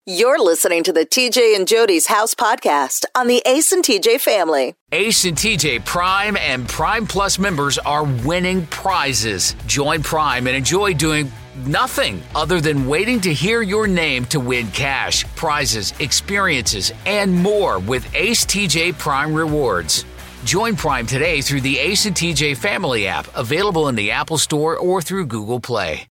You're listening to the TJ and Jody's House podcast on the Ace and TJ family. Ace and TJ Prime and Prime Plus members are winning prizes. Join Prime and enjoy doing nothing other than waiting to hear your name to win cash, prizes, experiences, and more with Ace TJ Prime Rewards. Join Prime today through the Ace and TJ Family app, available in the Apple Store or through Google Play.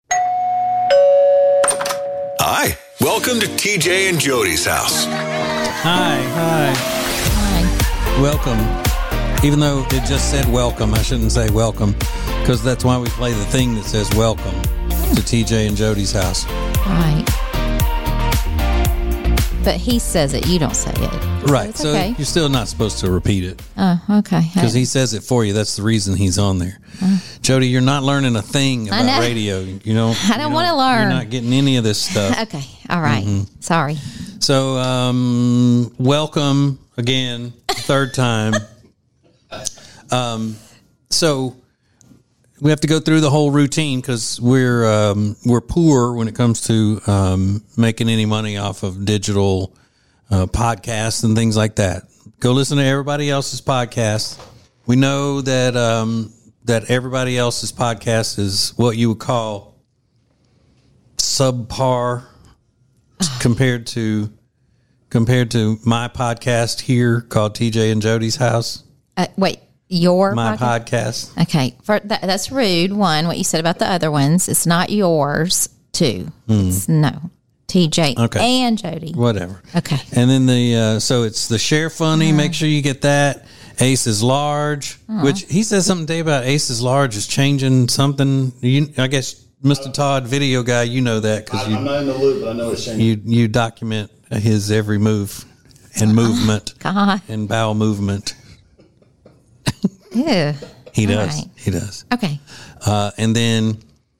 Hi, welcome to TJ and Jody's house. Hi. Welcome. Even though it just said welcome, I shouldn't say welcome, because that's why we play the thing that says welcome to TJ and Jody's house. Right. But he says it, you don't say it. Right. So okay. You're still not supposed to repeat it. Oh, okay. Because he says it for you. That's the reason he's on there. Jody, you're not learning a thing about radio. You know, I don't want to learn. You're not getting any of this stuff. Okay. All right. Mm-hmm. Sorry. So, welcome again, third time. So we have to go through the whole routine because we're poor when it comes to making any money off of digital podcasts and things like that. Go listen to everybody else's podcast. We know that that everybody else's podcast is what you would call subpar compared to my podcast here called TJ and Jody's House. Wait, your my podcast? Okay, that's rude. One, what you said about the other ones, it's not yours. Two, it's no TJ and Jody. Whatever. Okay, and then so it's the Share Funny. Make sure you get that. Ace is Large, which he says something today about Ace is Large is changing something. I guess Mr. Todd, video guy, you know that because I'm not in the loop, but I know it's changing. You document his every move and movement and bowel movement. Yeah, he does. Right. He does. Okay, and then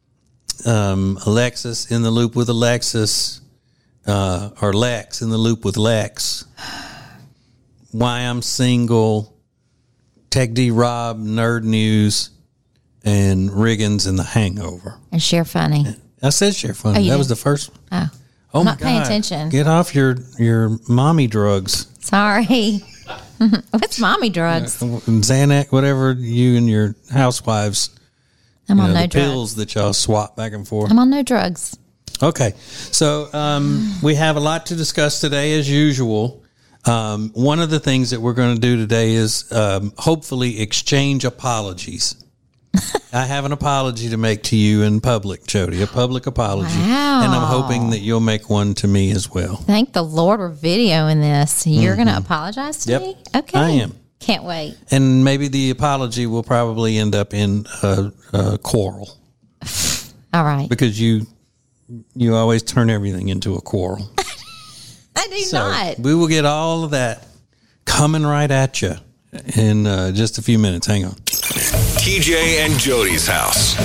Alexis in the loop with Alexis, or Lex in the loop with Lex. Why I'm Single. Tech D Rob, Nerd News, and Riggins and The Hangover. And Share Funny. I said Share Funny. That was the first one. Oh, I'm not paying attention. Get off your mommy drugs. Sorry. What's mommy drugs? Xanax, whatever you and your housewives. I'm on no the drugs. Pills that y'all swap back and forth. I'm on no drugs. Okay. So we have a lot to discuss today as usual. One of the things that we're going to do today is hopefully exchange apologies. I have an apology to make to you in public, Jody, a public apology. Wow. And I'm hoping that you'll make one to me as well. Thank the Lord we're videoing this. You're going to apologize to me? Okay. I am. Can't wait. And maybe the apology will probably end up in a quarrel. All right. Because you always turn everything into a quarrel. I do not. We will get all of that coming right at you in just a few minutes. Hang on. TJ and Jody's house.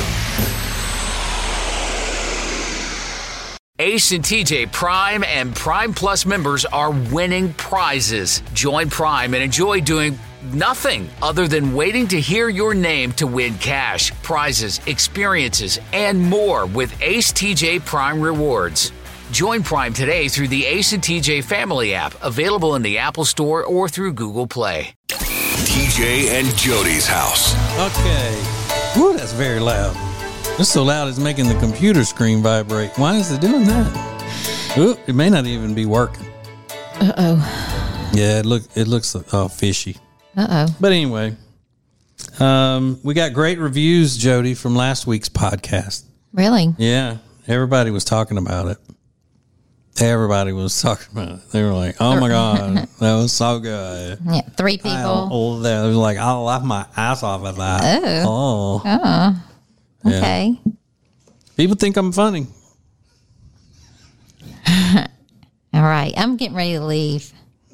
Ace and TJ Prime and Prime Plus members are winning prizes. Join Prime and enjoy doing nothing other than waiting to hear your name to win cash, prizes, experiences, and more with Ace TJ Prime Rewards. Join Prime today through the Ace and TJ Family app, available in the Apple Store or through Google Play. TJ and Jody's house. Okay. Woo, that's very loud. It's so loud it's making the computer screen vibrate. Why is it doing that? Ooh, it may not even be working. Uh-oh. Yeah, it looks fishy. Uh-oh. But anyway, we got great reviews, Jody, from last week's podcast. Really? Yeah, everybody was talking about it. Everybody was talking about it. They were like, oh my God, that was so good. Yeah, 3 people. It was like, I laughed my ass off at that. Oh. Okay. Yeah. People think I'm funny. All right. I'm getting ready to leave.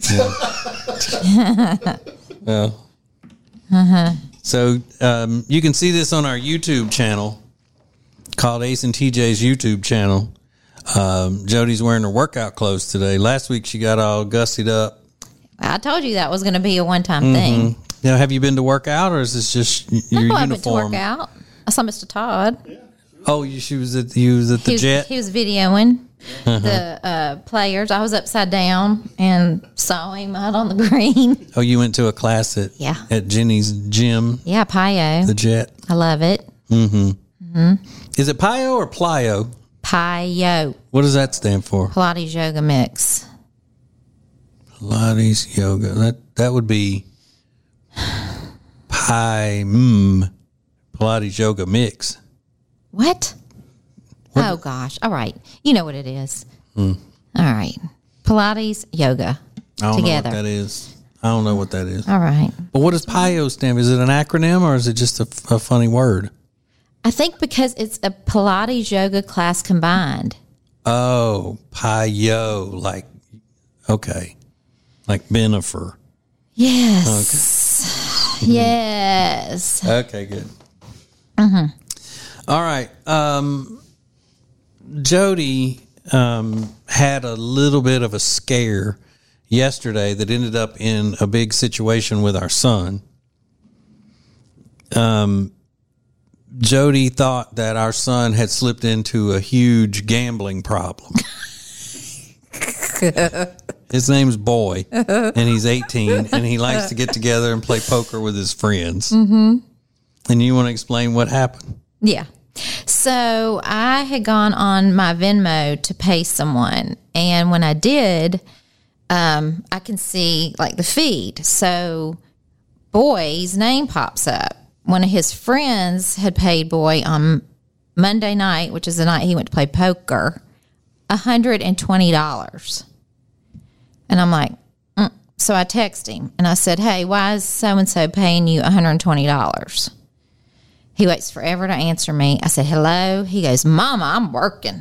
Well. So you can see this on our YouTube channel called Ace and TJ's YouTube channel. Jody's wearing her workout clothes today. Last week she got all gussied up. I told you that was going to be a one-time thing. Now, have you been to work out, or is this just your uniform? I went to work out. I saw Mr. Todd. Oh, you was at the Jet? He was videoing. the players. I was upside down and saw him out on the green. Oh, you went to a class at Jenny's gym? Yeah, Pio. The Jet. I love it. Is it Pio or Plyo? Pio. What does that stand for? Pilates yoga mix. Pilates yoga. That would be Pilates yoga mix. What? Oh, gosh. All right. You know what it is. All right. Pilates, yoga. I don't together. know what that is. I don't know what that is. All right. But what does PIO stand for? Is it an acronym or is it just a funny word? I think because it's a Pilates yoga class combined. Oh, PIO. Like Benifer. Yes. Okay. Yes. Okay, good. All right. Jody had a little bit of a scare yesterday that ended up in a big situation with our son. Jody thought that our son had slipped into a huge gambling problem. His name's Boy, and he's 18, and he likes to get together and play poker with his friends. Mm-hmm. And you want to explain what happened? Yeah. So I had gone on my Venmo to pay someone, and when I did, I can see like the feed. So Boy's name pops up. One of his friends had paid Boy on Monday night, which is the night he went to play poker, $120. And I'm like, So I text him and I said, hey, why is so-and-so paying you $120? He waits forever to answer me. I said, hello. He goes, Mama, I'm working.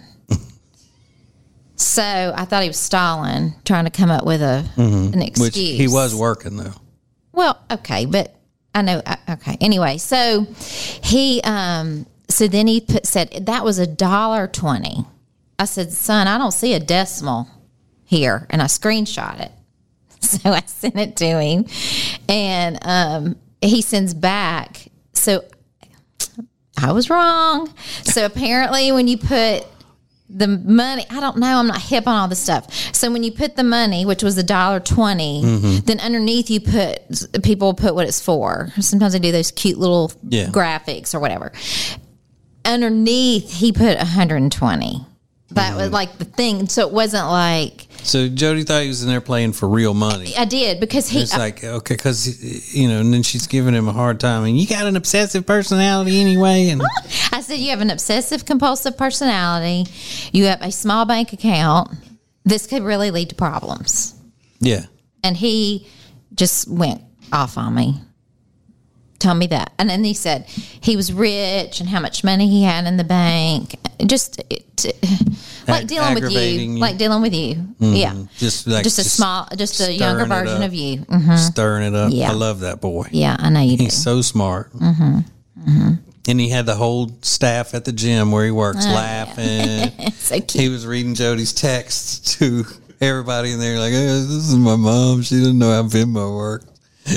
So I thought he was stalling, trying to come up with an excuse. Which he was working, though. Well, okay, but I know. Okay. Anyway, so he, so then he said that was $1.20. I said, son, I don't see a decimal here, and I screenshot it. So I sent it to him, and he sends back. So I was wrong. So apparently, when you put the money, I don't know, I'm not hip on all this stuff. So when you put the money, which was $1.20, then underneath people put what it's for. Sometimes they do those cute little graphics or whatever. Underneath, he put 120. That was like the thing. So it wasn't like. So Jody thought he was in there playing for real money. I did because he. It's like, okay, because, and then she's giving him a hard time. And you got an obsessive personality anyway. And I said, you have an obsessive compulsive personality. You have a small bank account. This could really lead to problems. Yeah. And he just went off on me. Tell me that. And then he said he was rich and how much money he had in the bank. Just like dealing with you. Like dealing with you. Mm-hmm. Yeah. Just a younger version of you. Mm-hmm. Stirring it up. Yeah. I love that boy. Yeah, I know you do. He's so smart. Mm-hmm. Mm-hmm. And he had the whole staff at the gym where he works laughing. Yeah. So cute. He was reading Jody's texts to everybody in there like, hey, this is my mom. She doesn't know how Venmo works.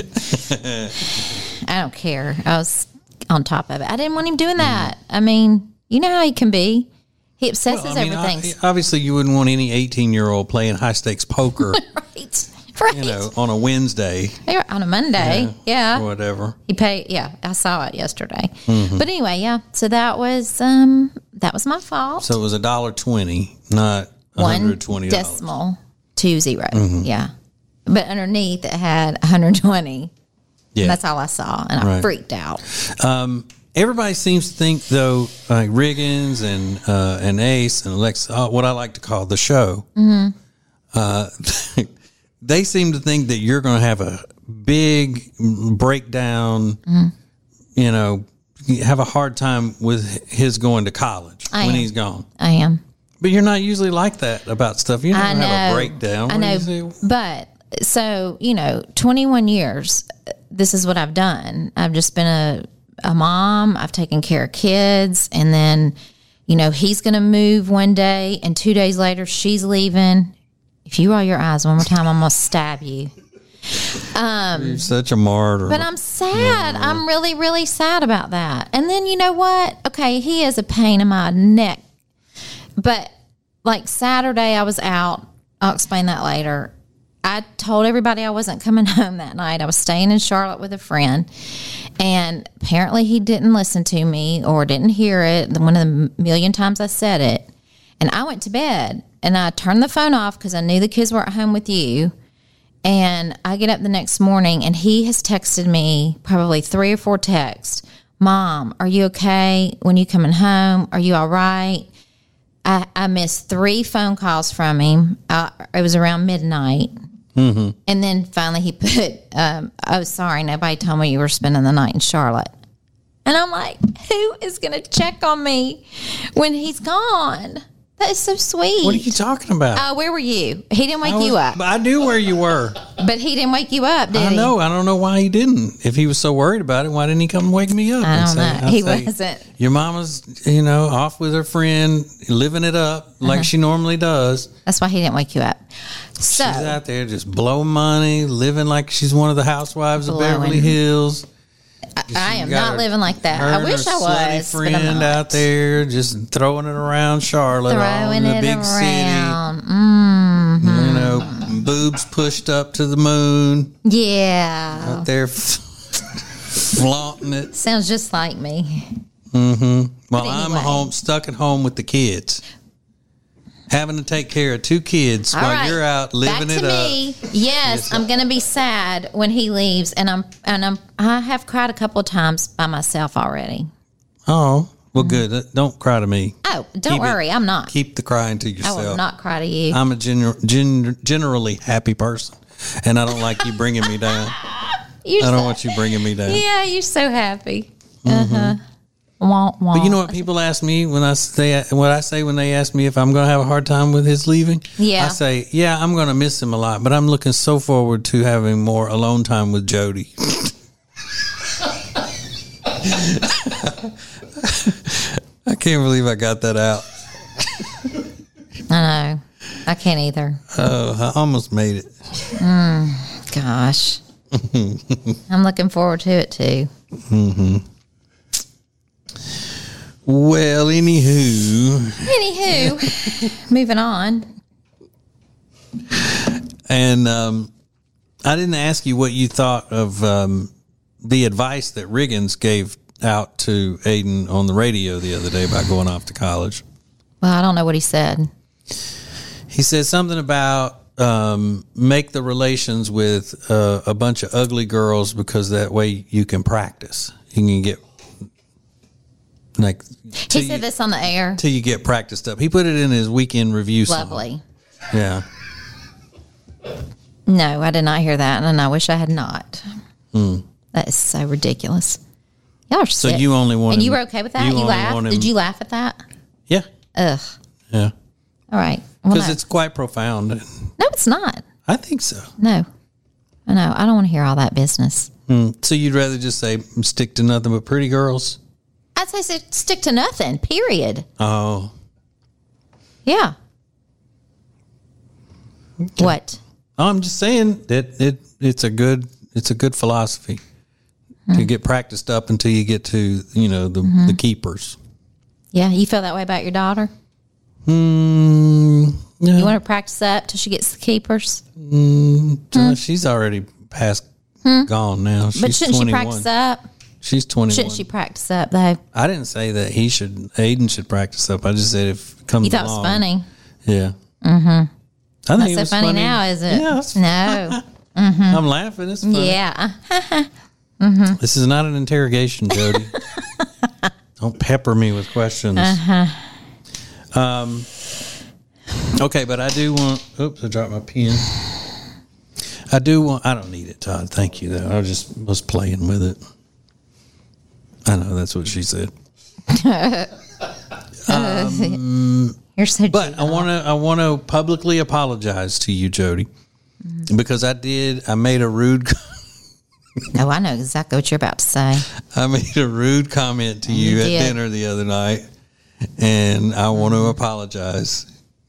I don't care. I was on top of it. I didn't want him doing that. I mean, you know how he can be. He obsesses over things. Obviously, you wouldn't want any 18-year-old playing high-stakes poker. Right. On a Wednesday. On a Monday. Yeah. Or whatever. He paid. Yeah, I saw it yesterday. Mm-hmm. But anyway, yeah. So that was my fault. So it was $1.20, not $120. One decimal, 20. Mm-hmm. Yeah. But underneath it had 120. Yeah. And that's all I saw, and I freaked out. Everybody seems to think, though, like Riggins and Ace and Alexa, what I like to call the show, they seem to think that you're going to have a big breakdown, have a hard time with his going to college when he's gone. I am. But you're not usually like that about stuff. You don't have a breakdown. I know, but... So, 21 years, this is what I've done. I've just been a mom. I've taken care of kids. And then, he's going to move one day. And 2 days later, she's leaving. If you roll your eyes one more time, I'm going to stab you. You're such a martyr. But I'm sad. I'm really, really sad about that. And then, you know what? Okay, he is a pain in my neck. But like Saturday, I was out. I'll explain that later. I told everybody I wasn't coming home that night. I was staying in Charlotte with a friend, and apparently he didn't listen to me or didn't hear it. One of the million times I said it, and I went to bed, and I turned the phone off because I knew the kids were at home with you. And I get up the next morning, and he has texted me probably 3 or 4 texts. Mom, are you okay? When you coming home? Are you all right? I missed 3 phone calls from him. It was around midnight. Mm-hmm. And then finally he put, oh, sorry, nobody told me you were spending the night in Charlotte. And I'm like, who is going to check on me when he's gone? That is so sweet. What are you talking about? Where were you? He didn't wake you up. I knew where you were. But he didn't wake you up, did he? I know. I don't know why he didn't. If he was so worried about it, why didn't he come and wake me up? I don't know. He wasn't. Your mama's, off with her friend, living it up like she normally does. That's why he didn't wake you up. So, she's out there just blowing money, living like she's one of the housewives of Beverly Hills. I am not living like that. I wish I was. Friend out there just throwing it around Charlotte, all in the big city. Mm-hmm. Boobs pushed up to the moon. Yeah, out there flaunting it. Sounds just like me. Mm-hmm. Well, anyway. I'm stuck at home with the kids, having to take care of 2 kids while you're out living it up. Me. Yes, I'm going to be sad when he leaves, and I have cried a couple of times by myself already. Oh, well, good. Don't cry to me. Oh, don't worry, I'm not. Keep the crying to yourself. I will not cry to you. I'm a generally happy person, and I don't like you bringing me down. I don't want you bringing me down. Yeah, you're so happy. Mm-hmm. But you know what people ask me when I say when they ask me if I'm going to have a hard time with his leaving? Yeah. I say, yeah, I'm going to miss him a lot, but I'm looking so forward to having more alone time with Jody. I can't believe I got that out. I know. I can't either. Oh, I almost made it. Gosh. I'm looking forward to it too. Mm-hmm. Well, anywho, moving on. And I didn't ask you what you thought of the advice that Riggins gave out to Aiden on the radio the other day about going off to college. Well, I don't know what he said. He said something about make the relations with a bunch of ugly girls because that way you can practice. You can get he said this on the air till you get practiced up. He put it in his weekend review song. Lovely. Yeah. No, I did not hear that, and I wish I had not. That is so ridiculous. Y'all are sick. So you only wanted, and you were okay with that? You laughed? Did you laugh at that? Yeah. Ugh. Yeah. All right. Because it's quite profound. No, it's not. I think so. No. I know. I don't want to hear all that business. So you'd rather just say stick to nothing but pretty girls? I'd say stick to nothing, period. Oh. Yeah. Okay. What? I'm just saying that it's a good philosophy to get practiced up until you get to, the keepers. Yeah. You feel that way about your daughter? No. You want to practice up till she gets the keepers? She's already gone now. She's but shouldn't 21. she practice up? She's 21. Shouldn't she practice up, though? I didn't say that Aiden should practice up. I just said if it comes along. You thought it was funny? Yeah. Mm-hmm. I think Not so funny now, is it? Yeah. No. Mm-hmm. I'm laughing. It's funny. Yeah. Mm-hmm. This is not an interrogation, Jody. Don't pepper me with questions. Okay, but I do want... Oops, I dropped my pen. I don't need it, Todd. Thank you, though. I just was playing with it. I know, that's what she said. You're so But I want to publicly apologize to you, Jody, because I made a rude... Oh, I know exactly what you're about to say. I made a rude comment to you at dinner the other night, and I want to apologize.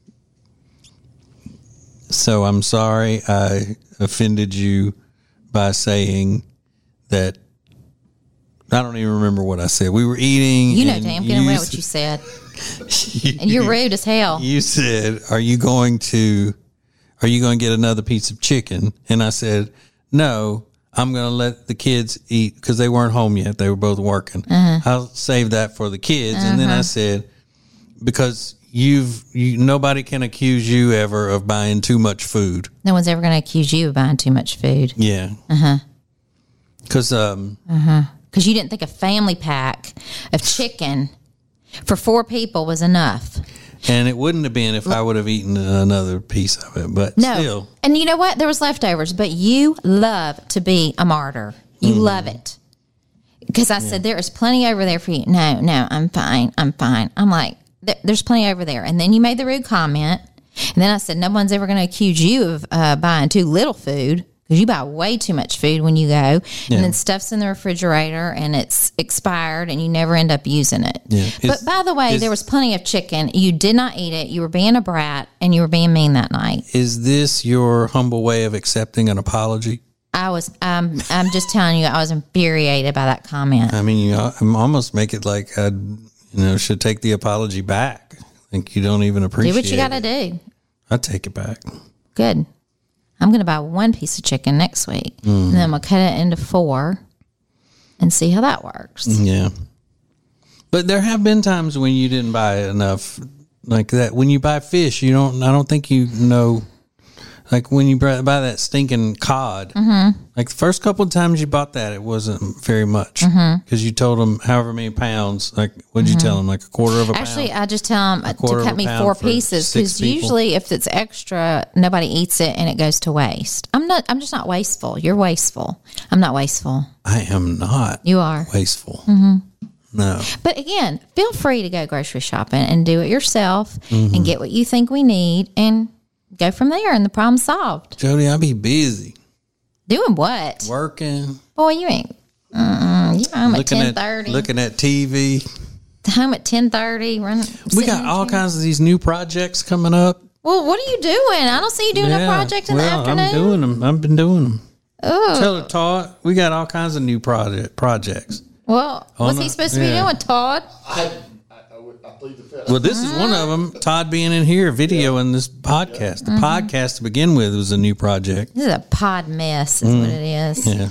So I'm sorry I offended you by saying that. I don't even remember what I said. We were eating. You know damn good and well what you said. And you're rude as hell. You said, "Are you going to get another piece of chicken?" And I said, "No, I'm going to let the kids eat because they weren't home yet. They were both working. I'll save that for the kids." And then I said, "Because nobody can accuse you ever of buying too much food. No one's ever going to accuse you of buying too much food." Yeah. Because Because you didn't think a family pack of chicken for 4 people was enough. And it wouldn't have been if I would have eaten another piece of it, but No. still. And you know what? There was leftovers, but you love to be a martyr. You love it. Because I said, there is plenty over there for you. No, I'm fine. I'm like, there's plenty over there. And then you made the rude comment. And then I said, no one's ever going to accuse you of buying too little food. Because you buy way too much food when you go. And then stuff's in the refrigerator and it's expired and you never end up using it. Yeah. But by the way, there was plenty of chicken. You did not eat it. You were being a brat and you were being mean that night. Is this your humble way of accepting an apology? I'm just telling you, I was infuriated by that comment. I mean, you almost make it like I should take the apology back. I think you don't even appreciate it. Do what you got to do. I'll take it back. Good. I'm going to buy 1 piece of chicken next week. And then I'm going to cut it into 4 and see how that works. Yeah. But there have been times when you didn't buy enough like that. When you buy fish, I don't think you know, like when you buy that stinking cod, like the first couple of times you bought that, it wasn't very much because you told them however many pounds, like what'd you tell them? Like a quarter of a pound? Actually, I just tell them to cut me 4 pieces because usually if it's extra, nobody eats it and it goes to waste. I'm just not wasteful. You're wasteful. I'm not wasteful. I am not. You are. Wasteful. No. But again, feel free to go grocery shopping and do it yourself and get what you think we need and go from there and the problem's solved. Jody, I be busy. Doing what? Working. Boy, you ain't. You're home at 10:30. Looking at TV. Home at 10:30. We got all kinds of these new projects coming up. Well, what are you doing? I don't see you doing a project in the afternoon. I'm doing them. I've been doing them. Oh. Tell her, Todd, we got all kinds of new projects. Well, what's he supposed to be doing, Todd? I plead the fifth. Well, this is one of them. Todd being in here videoing this podcast. The podcast to begin with was a new project. This is a pod mess, is what it is. Yeah.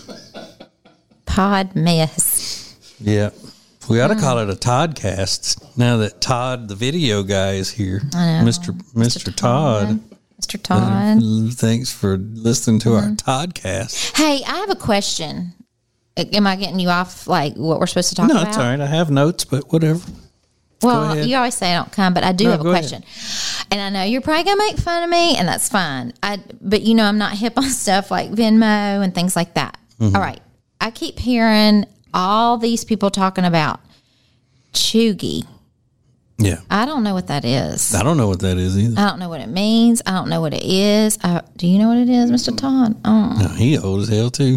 Pod mess. Yeah. We ought to call it a Toddcast now that Todd, the video guy, is here. I know. Mr. Todd. Mr. Todd. Thanks for listening to our Toddcast. Hey, I have a question. Am I getting you off like what we're supposed to talk about? No, it's all right. I have notes, but whatever. Well, you always say I don't come, but I do have a question. Ahead. And I know you're probably going to make fun of me, and that's fine. But I'm not hip on stuff like Venmo and things like that. All right. I keep hearing all these people talking about Chugi. Yeah. I don't know what that is. I don't know what that is either. I don't know what it means. I don't know what it is. Do you know what it is, Mr. Todd? Oh. No, he old as hell, too.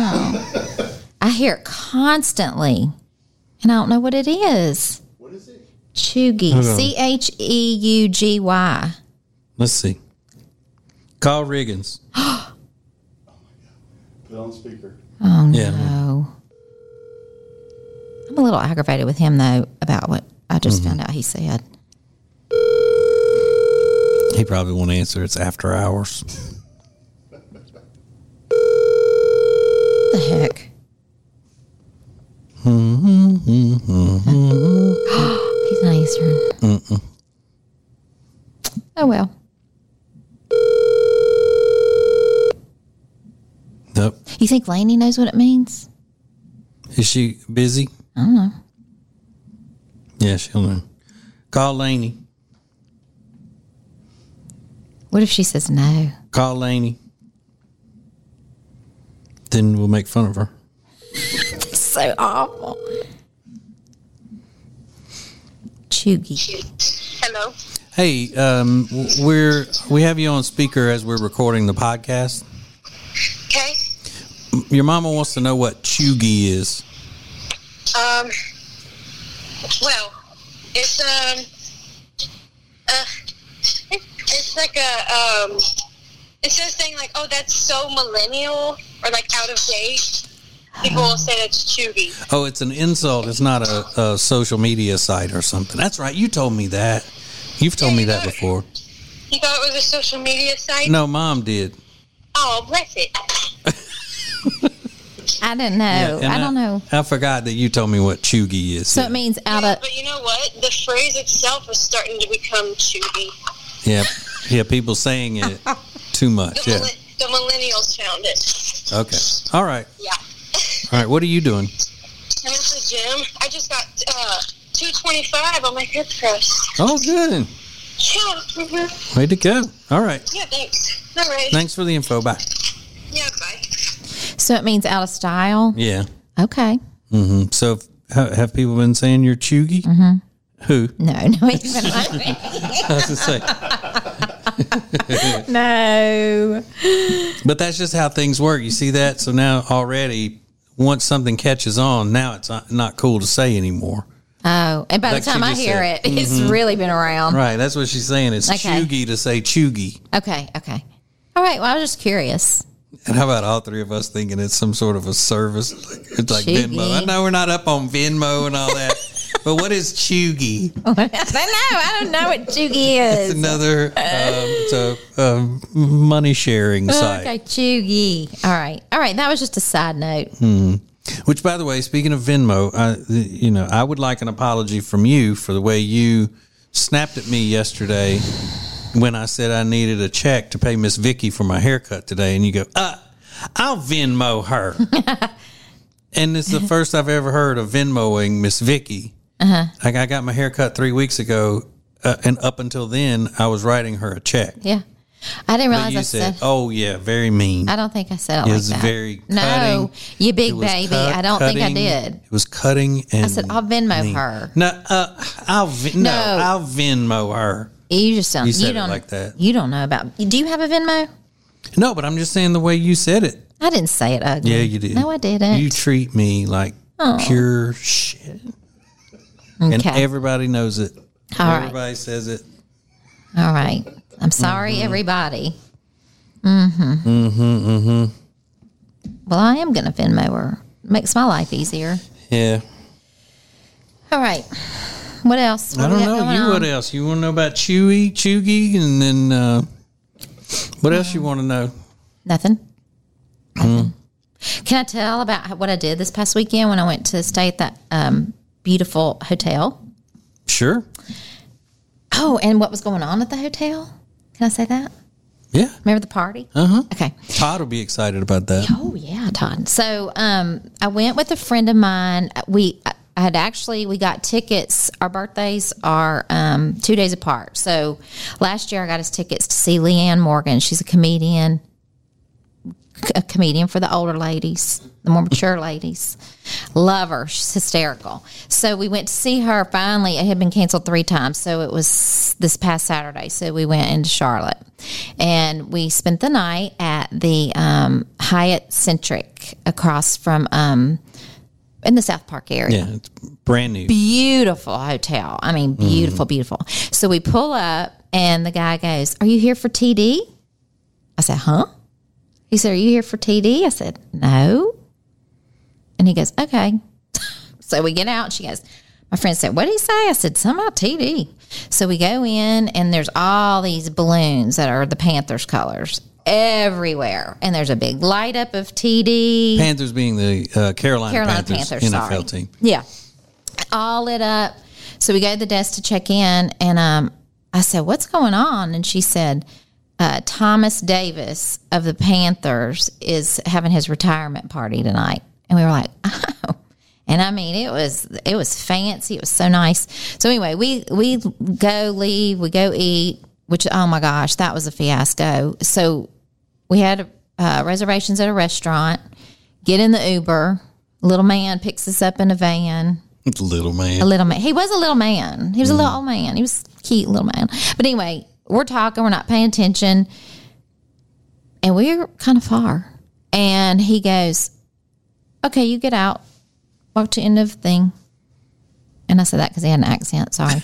I hear it constantly, and I don't know what it is. What is it? Chugi. Cheugy. Let's see. Carl Riggins. Put it on speaker. Oh, no. Yeah. I'm a little aggravated with him, though, about what I just found out he said. He probably won't answer. It's after hours. The heck? He's not answering. Oh, well. Nope. You think Lainey knows what it means? Is she busy? I don't know. Yeah, she'll know. Call Lainey. What if she says no? Call Lainey. Then we'll make fun of her. So awful. Chugi. Hello. Hey, we have you on speaker as we're recording the podcast. Okay. Your mama wants to know what Chugi is. Well, it's like it's just saying like, oh, that's so millennial or like out of date. People will say that's Chuggy. Oh, it's an insult. It's not a social media site or something. That's right. You told me that. You've told me that before. You thought it was a social media site? No, Mom did. Oh, bless it. I didn't know. Yeah, I don't know. I forgot that you told me what chuggy is. So it means out of. But you know what? The phrase itself is starting to become Chuggy. Yeah, people saying it too much. Yeah. The millennials found it. Okay. All right. Yeah. All right. What are you doing? I'm at the gym. I just got 225 on my hip thrust. Oh, good. Yeah. Mm-hmm. Way to go. All right. Yeah, thanks. All right. Thanks for the info. Bye. Yeah, bye. So it means out of style? Yeah. Okay. Mm-hmm. So have people been saying you're chuggy? Mm-hmm. Who? No, even I was to say. No. But that's just how things work. You see that? So now already, once something catches on, now it's not cool to say anymore. Oh, and by Like the time she I just hear said. it, it's really been around. Right. That's what she's saying. It's Okay. chuggy to say chuggy. Okay. All right. Well, I was just curious. And how about all three of us thinking it's some sort of a service? It's like Chuggy. Venmo. I know we're not up on Venmo and all that, but what is chuggy? I don't know what Chuggy is. It's another it's a money sharing site. Okay, Chuggy. All right. That was just a side note. Which, by the way, speaking of Venmo, I would like an apology from you for the way you snapped at me yesterday when I said I needed a check to pay Miss Vicky for my haircut today, and you go, I'll Venmo her. And it's the first I've ever heard of Venmoing Miss Vicky. Like, I got my haircut 3 weeks ago, and up until then, I was writing her a check. Yeah. I didn't But realize you I said, said. oh, yeah, very mean. I don't think I said it It like was that. very No, cutting. you big It was baby. I don't think I cutting. did. It was cutting and I said, I'll Venmo mean. her. No, I'll Venmo her. You just don't. You said it don't like that. You don't know about. Do you have a Venmo? No, but I'm just saying the way you said it. I didn't say it ugly. Yeah, you did. No, I didn't. You treat me like pure shit. And Okay. everybody knows it. All right. Everybody says it. All right. I'm sorry, everybody. Well, I am going to Venmo her. Makes my life easier. Yeah. All right. What else? I don't know. What else? You want to know about Chuggy? And then what else you want to know? Nothing. Can I tell about what I did this past weekend when I went to stay at that beautiful hotel? Sure. Oh, and what was going on at the hotel? Can I say that? Yeah. Remember the party? Uh-huh. Okay. Todd will be excited about that. Oh yeah, Todd. So I went with a friend of mine. We got tickets. Our birthdays are 2 days apart. So last year I got us tickets to see Leanne Morgan. She's a comedian for the older ladies, the more mature ladies. Love her. She's hysterical. So we went to see her finally. It had been canceled 3 times. So it was this past Saturday. So we went into Charlotte. And we spent the night at the Hyatt Centric across from in the South Park area. Yeah, it's brand new. Beautiful hotel. I mean, beautiful, beautiful. So we pull up and the guy goes, "Are you here for TD?" I said, "Huh?" He said, "Are you here for TD?" I said, "No." And he goes, "Okay." So we get out and she goes, my friend said, "What did he say?" I said, "Something about TD." So we go in and there's all these balloons that are the Panthers colors everywhere. And there's a big light up of TD. Panthers being the Carolina Panthers NFL sorry. team. Yeah. All lit up. So we go to the desk to check in and I said, "What's going on?" And she said, Thomas Davis of the Panthers is having his retirement party tonight. And we were like, "Oh." And I mean, it was fancy. It was so nice. So anyway, we go leave, we go eat, which, oh my gosh, that was a fiasco. So we had reservations at a restaurant, get in the Uber. Little man picks us up in a van. Little man. A little man. He was a little man. He was a little old man. He was a cute little man. But anyway, we're talking. We're not paying attention. And we're kind of far. And he goes, "Okay, you get out. Walk to the end of the thing." And I said that because he had an accent. Sorry.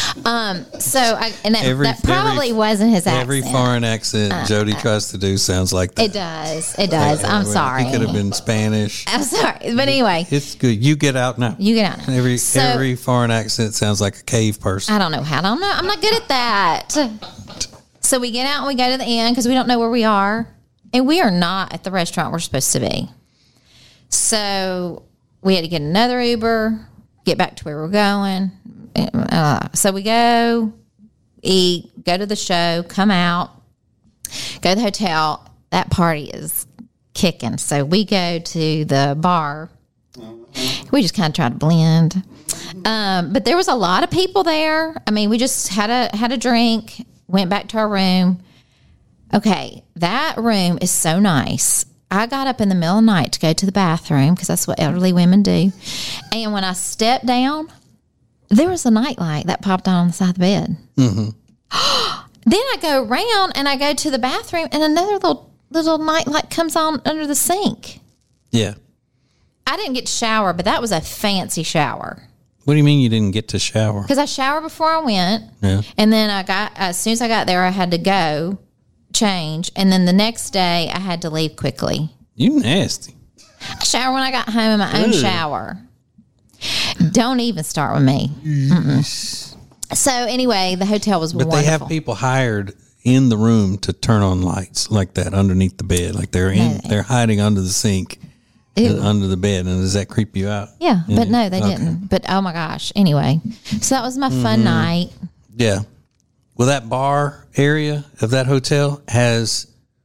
That probably wasn't his accent. Every foreign accent Jody tries to do sounds like that. It does. It does. I'm sorry. He could have been Spanish. I'm sorry. But anyway. It's good. You get out now. You get out now. Every foreign accent sounds like a cave person. I don't know how. I don't know. I'm not good at that. So we get out and we go to the inn because we don't know where we are. And we are not at the restaurant we're supposed to be. So we had to get another Uber, get back to where we're going. So we go, eat, go to the show, come out, go to the hotel. That party is kicking. So we go to the bar. We just kind of try to blend. But there was a lot of people there. I mean, we just had a drink, went back to our room. Okay, that room is so nice. I got up in the middle of the night to go to the bathroom because that's what elderly women do. And when I stepped down, there was a nightlight that popped on the side of the bed. Mm-hmm. Then I go around and I go to the bathroom and another little nightlight comes on under the sink. Yeah. I didn't get to shower, but that was a fancy shower. What do you mean you didn't get to shower? Because I showered before I went. Yeah. And then as soon as I got there, I had to go change. And then the next day, I had to leave quickly. You nasty. I shower when I got home in my own shower. Don't even start with me. So anyway, the hotel was wonderful. But they have people hired in the room to turn on lights like that underneath the bed. Like they're hiding under the sink. Under the bed. And does that creep you out? Yeah, but no, they didn't. But oh my gosh. Anyway, so that was my fun night. Yeah. Well, that bar area of that hotel has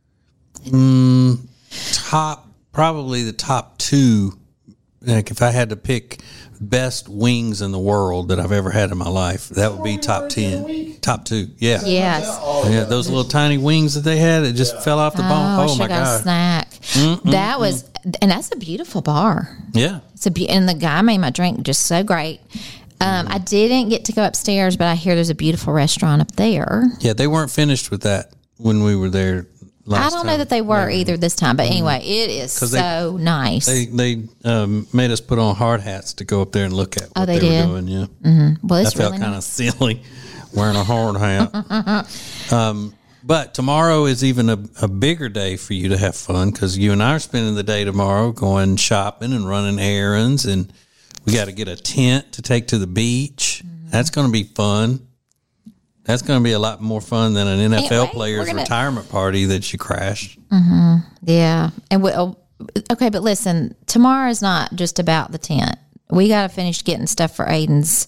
probably the top two. Like if I had to pick best wings in the world that I've ever had in my life, that would be top 10. Top two. Yeah. Yes. Yeah. Those little tiny wings that they had, it just fell off the bone. Oh my God. A snack. That was, and that's a beautiful bar. Yeah. And the guy made my drink just so great. I didn't get to go upstairs, but I hear there's a beautiful restaurant up there. Yeah, they weren't finished with that when we were there last time. I don't know that they were either this time, but anyway, it is so nice. They made us put on hard hats to go up there and look at what they were did? doing. Yeah, Well, it's I felt really kind of nice. silly wearing a hard hat. But tomorrow is even a bigger day for you to have fun because you and I are spending the day tomorrow going shopping and running errands, and we got to get a tent to take to the beach. That's going to be fun. That's going to be a lot more fun than an NFL player's retirement party that you crashed. Mm-hmm. Yeah. And okay, but listen, tomorrow is not just about the tent. We got to finish getting stuff for Aiden's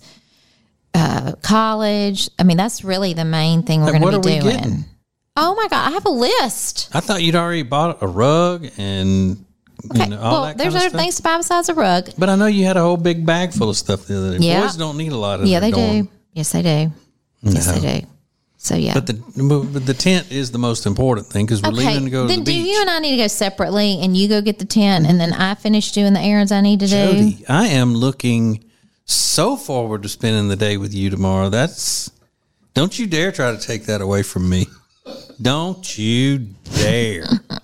college. I mean, that's really the main thing we're going to be doing. Getting? Oh my God, I have a list. I thought you'd already bought a rug and okay. All that there's kind of other stuff. things to buy besides a rug. But I know you had a whole big bag full of stuff the other day. Yeah. Boys don't need a lot of Yeah, they dorm. do. Yes, they do. Yes, they do. So, yeah. But the tent is the most important thing because we're leaving to go to the beach. Then do you and I need to go separately and you go get the tent and then I finish doing the errands I need to do? Jody, I am looking so forward to spending the day with you tomorrow. Don't you dare try to take that away from me. Don't you dare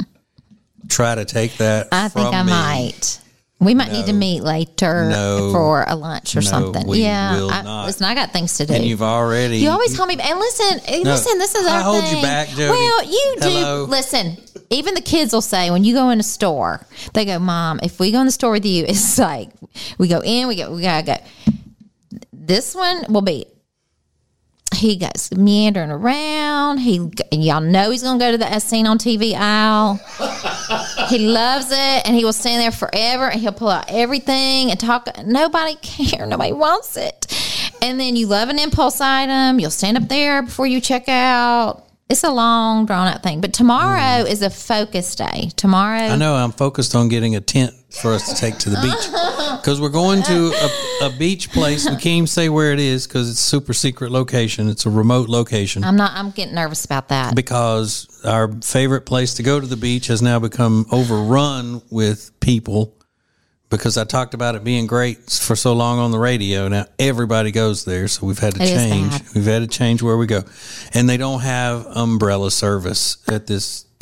try to take that I from me. think I might. We might need to meet later for a lunch or something. We yeah. will not. Listen, I got things to do. And you've already. You always call me. And listen, this is our I hold thing. you back, Jody. Well, you Hello. do. Listen, even the kids will say when you go in a store, they go, Mom, if we go in the store with you, it's like we go in, we gotta go. This one will be. He goes meandering around. Y'all know he's going to go to the scene on TV aisle. He loves it, and he will stand there forever, and he'll pull out everything and talk. Nobody cares. Nobody wants it. And then you love an impulse item. You'll stand up there before you check out. It's a long, drawn-out thing. But tomorrow is a focus day. Tomorrow. I know. I'm focused on getting a tent for us to take to the beach because we're going to a beach place. We can't even say where it is because it's a super secret location. It's a remote location. I'm getting nervous about that. Because our favorite place to go to the beach has now become overrun with people because I talked about it being great for so long on the radio. Now everybody goes there, so we've had to change. We've had to change where we go. And they don't have umbrella service at this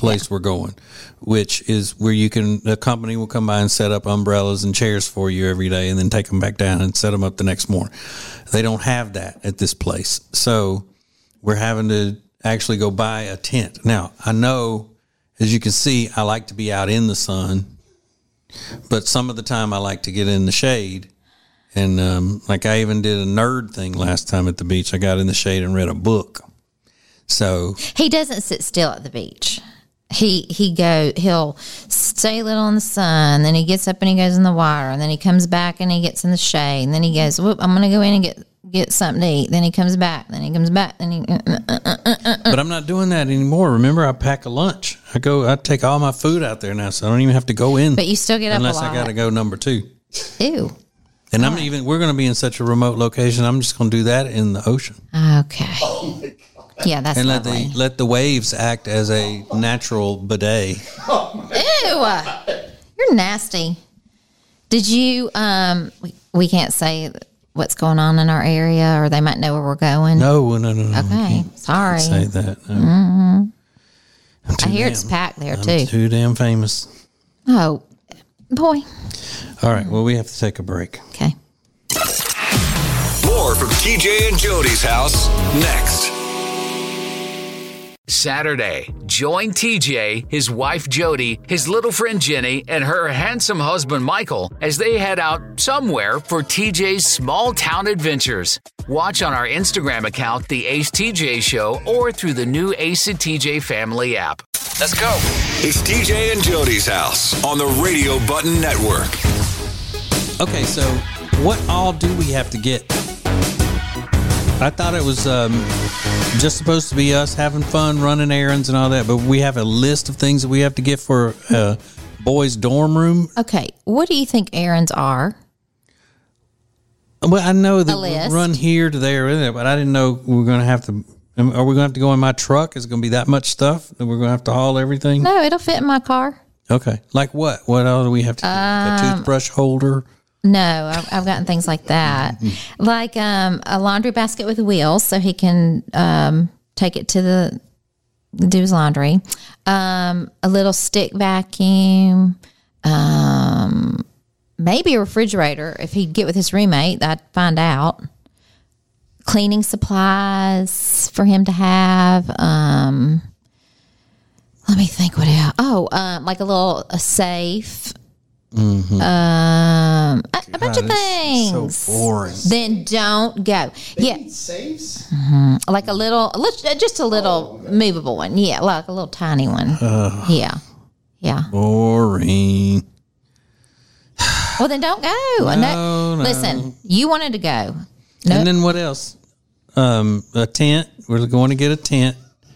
place we're going, which is where the company will come by and set up umbrellas and chairs for you every day and then take them back down and set them up the next morning. They don't have that at this place. So we're having to actually go buy a tent. Now, I know, as you can see, I like to be out in the sun, but some of the time I like to get in the shade. And like I even did a nerd thing last time at the beach. I got in the shade and read a book. So he doesn't sit still at the beach. He'll stay a little in the sun, then he gets up and he goes in the water, and then he comes back and he gets in the shade, and then he goes, whoop, I'm going to go in and get something to eat. Then he comes back, then he comes back, then he But I'm not doing that anymore. Remember, I pack a lunch. I take all my food out there now, so I don't even have to go in. But you still get up unless a lot. I got to go number 2. Ew. And we're going to be in such a remote location. I'm just going to do that in the ocean. Okay. Yeah, that's and lovely. let the waves act as a natural bidet. Ew, you're nasty. Did you? We can't say what's going on in our area, or they might know where we're going. No. Okay, sorry. Say that. No. Mm-hmm. I hear it's packed there too. I'm too damn famous. Oh, boy. All right. Well, we have to take a break. Okay. More from TJ and Jody's house next. Saturday, join TJ, his wife Jody, his little friend Jenny, and her handsome husband Michael as they head out somewhere for TJ's small town adventures. Watch on our Instagram account, The Ace TJ Show, or through the new Ace and TJ Family app. Let's go. It's TJ and Jody's house on the Radio Button Network. Okay, so what all do we have to get? I thought it was just supposed to be us having fun, running errands and all that, but we have a list of things that we have to get for a boys' dorm room. Okay, what do you think errands are? Well, I know that A list. we run here to there, but I didn't know we were going to have to. Are we going to have to go in my truck? Is it going to be that much stuff that we're going to have to haul everything? No, it'll fit in my car. Okay, like what? What else do we have to get? A toothbrush holder? No, I've gotten things like that, like a laundry basket with wheels, so he can take it to do his laundry. A little stick vacuum, maybe a refrigerator. If he'd get with his roommate, I'd find out. Cleaning supplies for him to have. Let me think what else. Oh, like a safe. Mm-hmm. A bunch of things. So boring. Then don't go. Yeah, Safes? like just a little movable one. Yeah, like a little tiny one. Yeah. Boring. Well, then don't go. No. Listen, you wanted to go. No. And then what else? A tent. We're going to get a tent.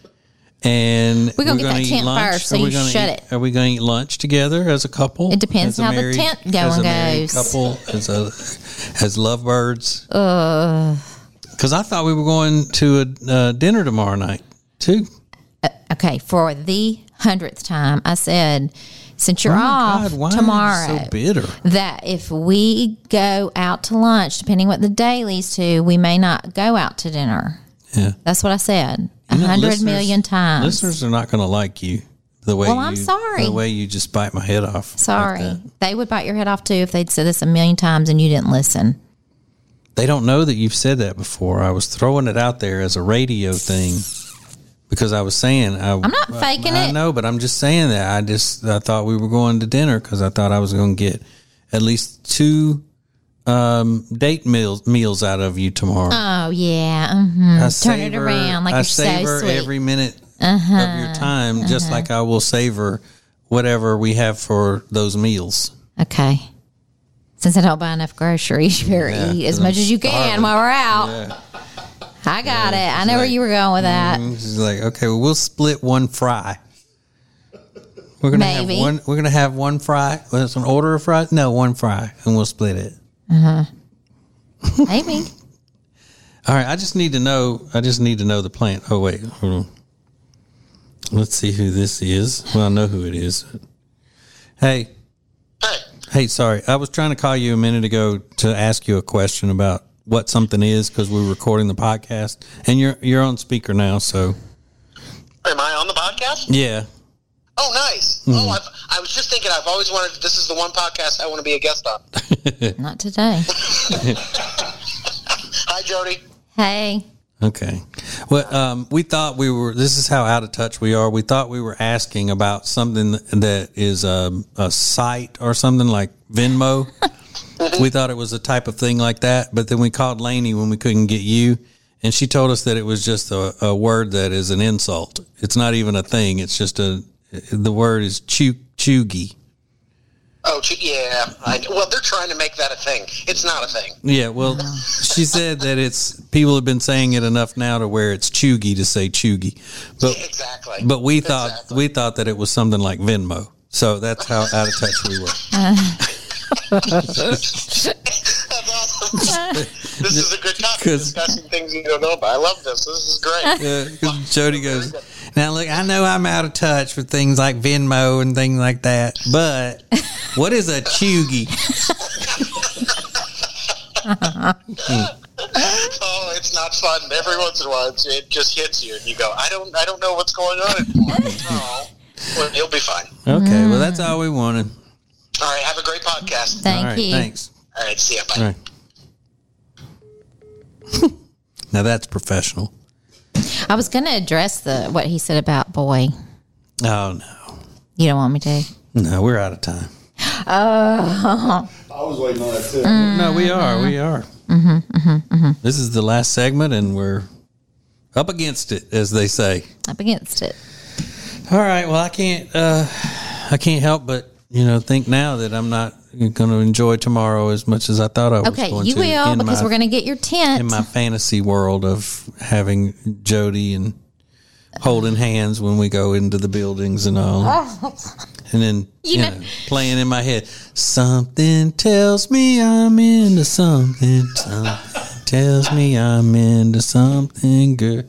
And We're gonna get gonna that eat tent lunch. first, so you shut it. Are we going to eat lunch together as a couple? It depends As a how the married- tent going as a married goes. couple, as lovebirds. Because I thought we were going to a dinner tomorrow night too. Okay, for the 100th time, I said, since you're off God, why tomorrow, are you so bitter? that if we go out to lunch, depending what the day leads to, we may not go out to dinner. Yeah, That's what I said. You know, 100 million times. Listeners are not going to like you the way. Well, I'm sorry. The way you just bite my head off. like Sorry. that. They would bite your head off too if they'd said this a million times and you didn't listen. They don't know that you've said that before. I was throwing it out there as a radio thing because I was saying I'm not faking I it. know, but I'm just saying that. I thought we were going to dinner because I thought I was going to get at least 2 date meals out of you tomorrow. Oh, yeah. Mm-hmm. Turn it savor- around like I you're so savor sweet. every minute of your time, just like I will savor whatever we have for those meals. Okay. Since I don't buy enough groceries, you better eat as much as you can starving. while we're out. Yeah. I got it. I know where you were going with that. She's like, okay, well, we'll split one fry. We're gonna Maybe. have one. We're gonna have one fry. Well, it's an order of fries. No, one fry, and we'll split it. Maybe. All right. I just need to know the plant. Oh wait, hold on. Let's see who this is. Well, I know who it is. Hey. Hey, sorry. I was trying to call you a minute ago to ask you a question about what something is because we're recording the podcast, and you're on speaker now. So. Am I on the podcast? Yeah. Oh, nice. Oh, I was just thinking, I've always wanted, this is the one podcast I want to be a guest on. Not today. Hi, Jody. Hey. Okay. Well, we thought this is how out of touch we are. We thought we were asking about something that is a site or something like Venmo. We thought it was a type of thing like that, but then we called Lainey when we couldn't get you, and she told us that it was just a word that is an insult. It's not even a thing. It's just the word is chuggy. Oh, yeah. Well, they're trying to make that a thing. It's not a thing. Yeah, well, she said that people have been saying it enough now to where it's chuggy to say chuggy. But, yeah, exactly. But we thought that it was something like Venmo. So that's how out of touch we were. That's awesome. This is a good topic, discussing things you don't know about. I love this. This is great. Because Jody goes, now look, I know I'm out of touch with things like Venmo and things like that, but what is a chuggy? Oh, it's not fun. Every once in a while, it just hits you, and you go, I don't know what's going on anymore. Oh, well, you'll be fine. Okay, well, that's all we wanted. All right, have a great podcast. Thank you. Thanks. All right, see ya. Bye. All right. Now that's professional. I was going to address what he said about boy. Oh, no. You don't want me to? No, we're out of time. I was waiting on that too. No, we are. This is the last segment, and we're up against it, as they say. Up against it. All right. Well, I can't help but think now that I'm not going to enjoy tomorrow as much as I thought I was going to. Okay, you will, because we're going to get your tent. In my fantasy world of having Jody and holding hands when we go into the buildings and all. And then, playing in my head, something tells me I'm into something. Something tells me I'm into something good.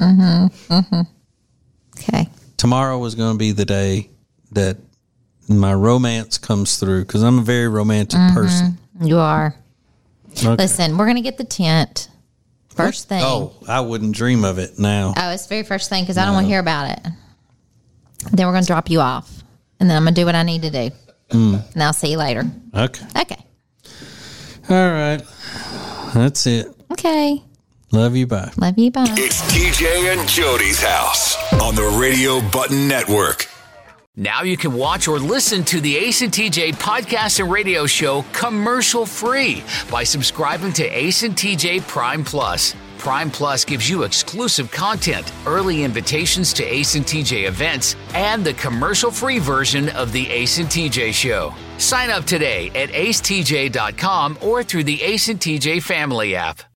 Okay. Tomorrow was going to be the day that my romance comes through, because I'm a very romantic person. You are. Okay. Listen, we're going to get the tent first thing. Oh, I wouldn't dream of it now. Oh, it's the very first thing, because I don't want to hear about it. Then we're going to drop you off, and then I'm going to do what I need to do. And I'll see you later. Okay. Okay. All right. That's it. Okay. Love you. Bye. Love you. Bye. It's TJ and Jody's house on the Radio Button Network. Now you can watch or listen to the Ace and TJ podcast and radio show commercial free by subscribing to Ace and TJ Prime Plus. Prime Plus gives you exclusive content, early invitations to Ace and TJ events, and the commercial-free version of the Ace and TJ show. Sign up today at acetj.com or through the Ace and TJ family app.